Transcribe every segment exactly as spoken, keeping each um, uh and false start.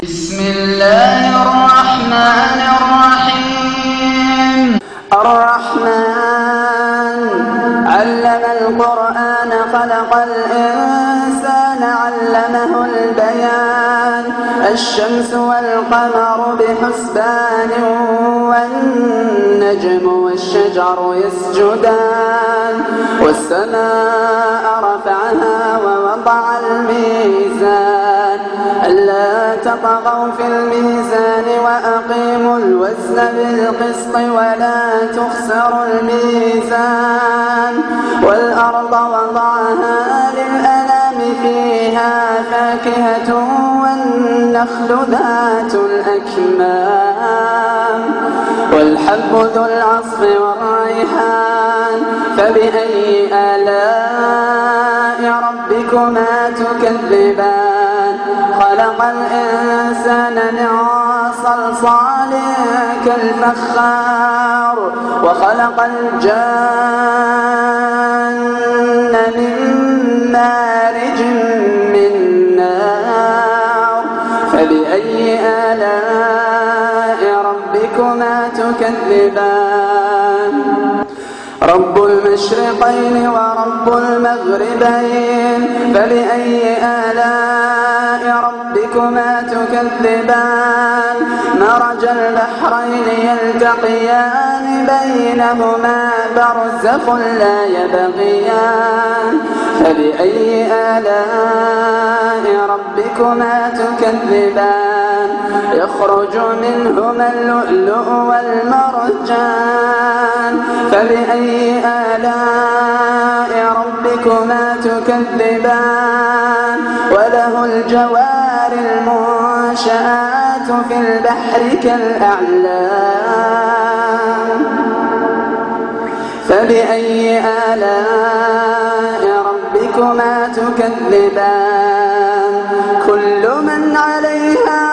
بسم الله الرحمن الرحيم. الرحمن علم القرآن خلق الإنسان علمه البيان. الشمس والقمر بحسبان والنجم والشجر يسجدان والسماء رفعها ووضع الميزان ألا تطغوا في الميزان وأقيموا الوزن بالقسط ولا تخسروا الميزان. والأرض وضعها للأنام فيها فاكهة والنخل ذات الأكمام والحب ذو العصف والريحان. فبأي آلاء ربكما تكذبان؟ خلق الإنسان من صلصال كالفخار وخلق الجان من مارج من نار. فبأي آلاء ربكما تكذبان؟ رب المشرقين ورب المغربين. فبأي آلاء ربكما تكذبان؟ مرج البحرين يلتقيان بينهما برزخ لا يبغيان. فبأي آلاء ربكما تكذبان؟ يخرج منهما اللؤلؤ والمرجان. فبأي آلاء ربكما تكذبان؟ وله الجوار المنشآت في البحر كالأعلام. فبأي آلاء ربكما تكذبان؟ كل من عليها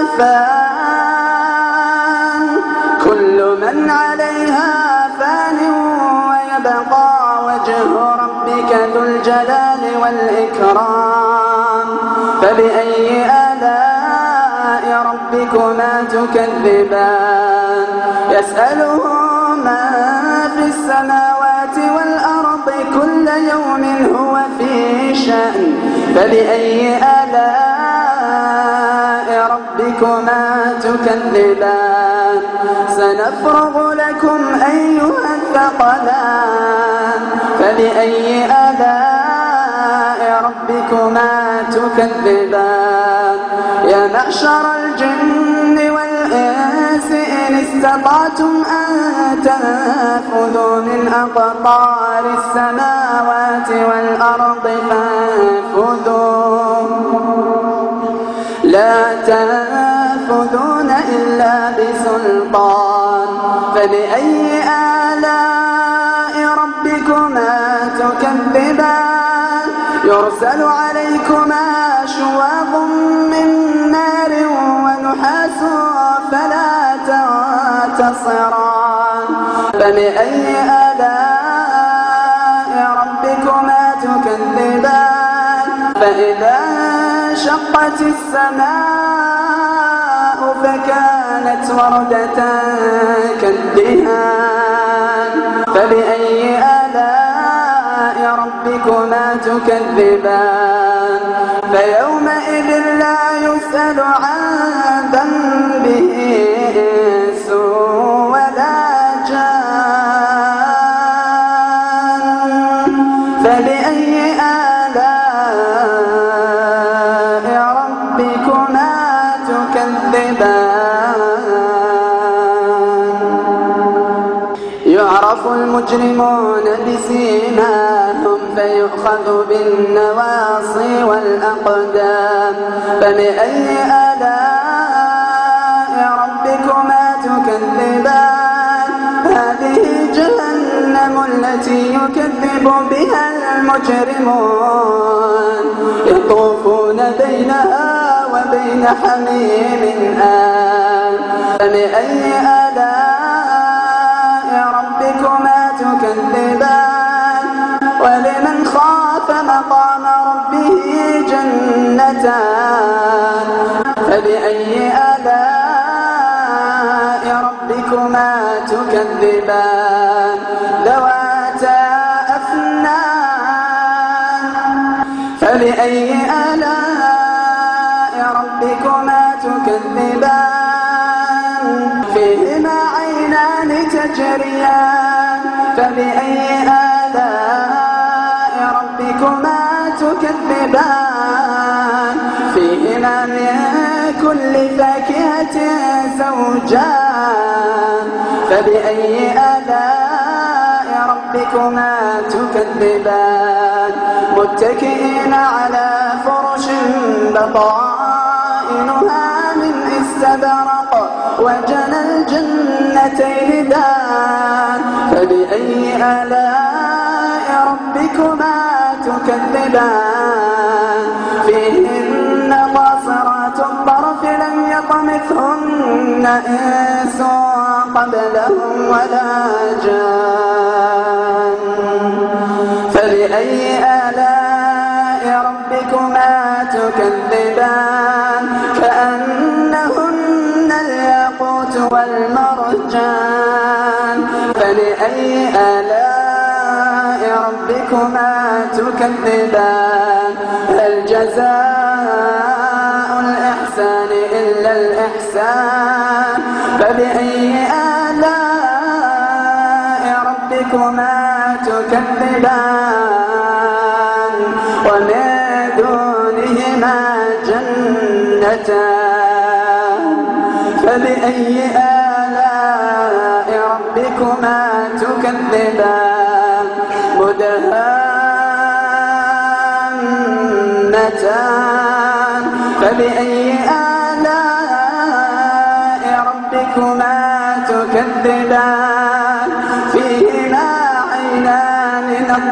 فان كل من عليها فان ويبقى وجه ربك ذو الجلال والإكرام. فبأي آلاء ربكما تكذبان؟ يسأله من في السماوات والأرض كل يوم هو في شأن. فبأي آلاء ربكما تكذبان؟ سنفرغ لكم أيها الثقلان. فبأي آلاء ربكما تكذبان؟ يا معشر الجن والإنس إن استطعتم أن تنفذوا من أقطار السماوات والأرض فانفذوا لا تنفذون إلا بسلطان. فبأي آلاء ربكما تكذبان؟ يرسل عليكما شواظ من نار ونحاس فلا تنتصران. فبأي آلاء ربكما تكذبان؟ فإذا انشقت السماء فكانت وردة كالدهان. فبأي آلاء ربكما تكذبان؟ فيومئذ لا يسأل عن ذنبه إنس ولا جان. فبأي آلاء ربكما تكذبان؟ يعرف المجرمون بسيماهم فيؤخذ بالنواصي والأقدام. فبأي آلاء ربكما تكذبان؟ هذه جهنم التي يكذب بها المجرمون يطوفون بينها وبين حميم آن. فبأي آلاء ربكما تكذبان؟ ولمن خاف مقام ربه جنتان. فبأي فبأي آلاء ربكما تكذبان ذواتا أفنان فبأي آلاء ربكما تكذبان فيهما عينان تجريان فبأي آلاء ربكما تكذبان فيهما من كل فاكهة زوجان فبأي آلاء ربكما تكذبان متكئين على فرش بطائنها من استبرق وجنى الجنتين دان فبأي آلاء ربكما تكذبان فيهن قاصرات الطرف لم يطمثهن إنس قبلهم ولا جان فبأي آلاء ربكما تكذبان كأنهن الياقوت والمرجان فبأي آلاء ربكما تكذبان هل جزاء الإحسان إلا الإحسان فبأي آلاء ربكما تكذبان ومن دونهما جنتان فبأي آلاء ربكما تكذبان مدهامتان فبأي آلاء ربكما تكذبان فيهما عينان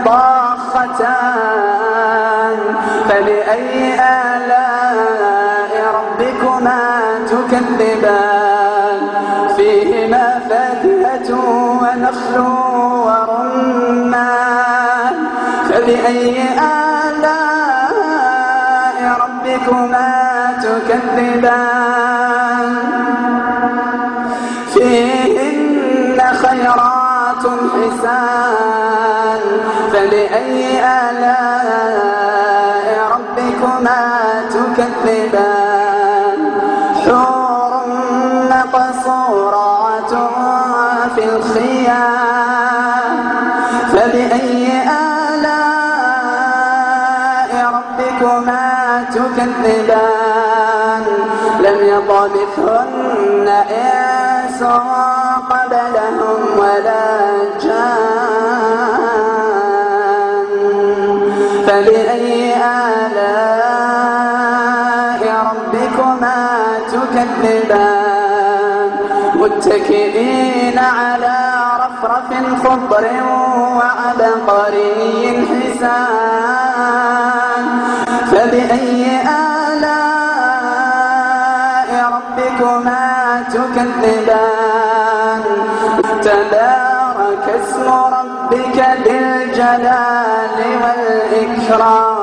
نضاختان فبأي آلاء ربكما تكذبان فيهما فاكهة ونخل ورمان فبأي آلاء ربكما تكذبان فيهن خيرات حسان فبأي آلاء ربكما تكذبان حور مقصورات في الخيام فبأي آلاء ربكما تكذبان لم يطمثهن إنس قبلهم ولا جان فبأي آلاء ربكما تكذبان متكئين على رفرف خضر وعبقري حسان فبأي آلاء ربكما تكذبان تبارك اسم ربك ذي الجلال والإكرام